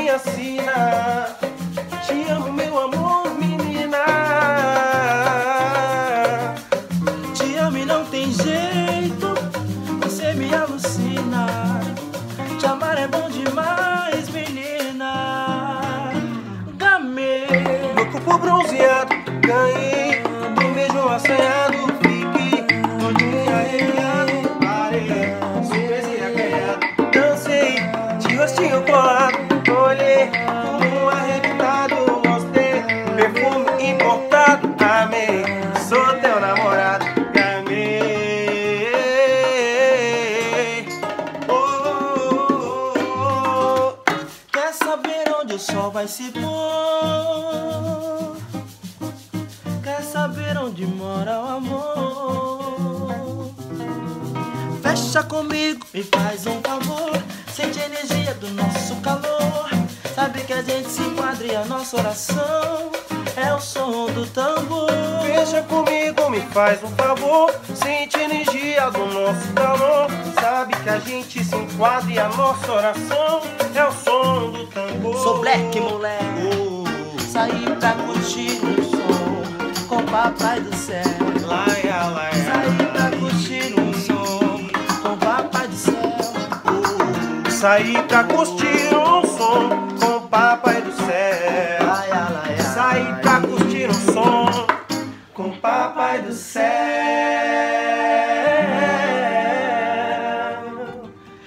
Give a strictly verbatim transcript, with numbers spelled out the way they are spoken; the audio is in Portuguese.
minha sina. Te amo, meu amor, menina. Te amo e não tem jeito, você me alucina. Te amar é bom demais, menina. Gamei Meu corpo bronzeado, ganhei um beijo assanhado. Fiquei todinho arrepiado. Parei, surpresa e acanhado. Dancei, de rostinho colado. Olhei como um arrebitado. Gostei, perfume importado. Amei, sou teu namorado. Gamei. Oh, oh, oh, oh. Quer saber onde o sol vai se pôr? Quer saber onde mora o amor? Fecha comigo, me faz um favor. Sente a energia do nosso calor. Sabe que a gente se enquadra e a nossa oração é o som do tambor. Fecha comigo, me faz um favor. Sente a energia do nosso calor. Sabe que a gente se enquadra e a nossa oração é o som do tambor. Sou black, moleque. Oh, Saí pra curtir um som com o papai do céu. laia, laia. Saí pra curtir um som com o papai do céu. Saí pra curtir um som com o papai do céu. Laia, laia, Saí pra curtir um som com o papai do céu.